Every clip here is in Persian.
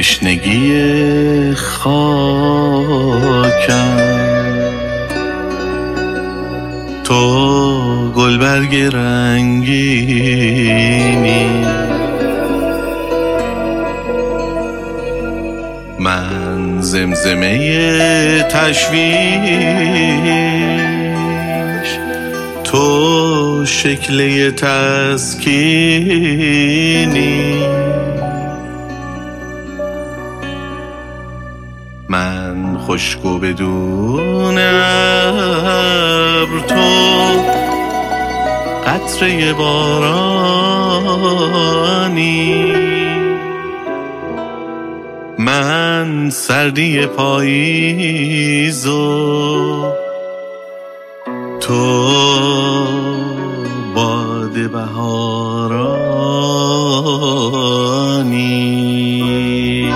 تشنگی خاکم، تو گلبرگ رنگینی، من زمزمه تشویش، تو شکل تسکینی، من خشک و بدون ابر، تو قطره بارانی، من سردی پاییز و تو باد بهارانی.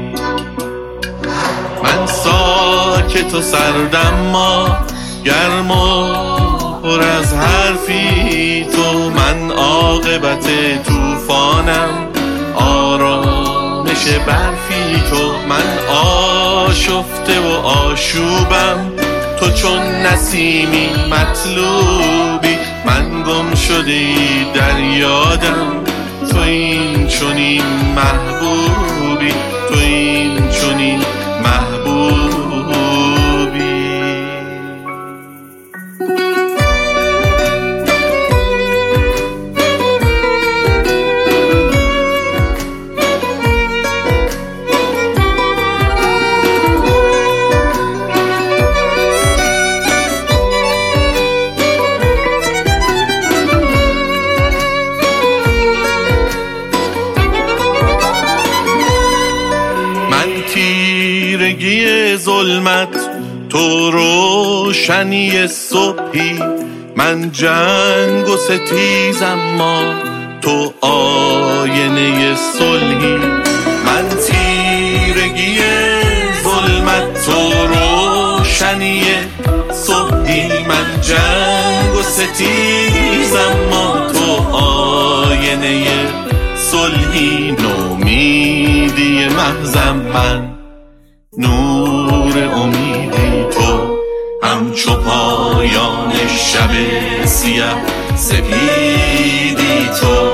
من ساکت و سردم ما گرم و پر از حرفی تو، من عاقبت طوفانم آرامش برفی تو، من آشفته و آشوبم تو، چون نسیمی مطلوبی، من گم شده در یادم، تو این چنین محبوبی، تو این چنین محبوبی. تیرگی ظلمت تو روشنی صبحی، من جنگ و ستیزم ما تو آینه صلحی، من تیرگی ظلمت تو روشنی صبحی، من جنگ و ستیزم ما تو آینه صلحی، نومیدی محضم من نور امیدی تو، همچو پایان شب سیاه سپیدی تو،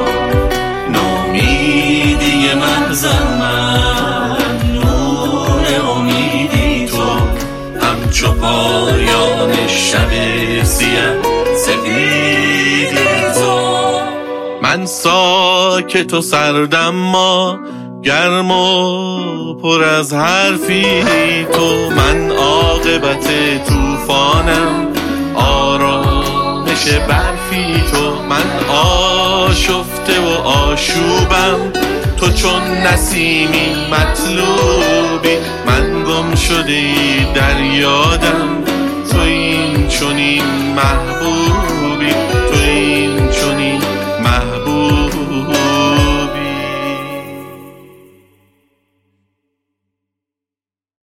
نومیدی محضم من نور امیدی تو، همچو پایان شب سیاه سپیدی تو. من ساکت و سردم ما گرم و پر از حرفی تو، من عاقبت طوفانم آرامش برفی تو، من آشفته و آشوبم تو، چون نسیمی مطلوبی، من گم شده در یادم، تو این چنین محبوب.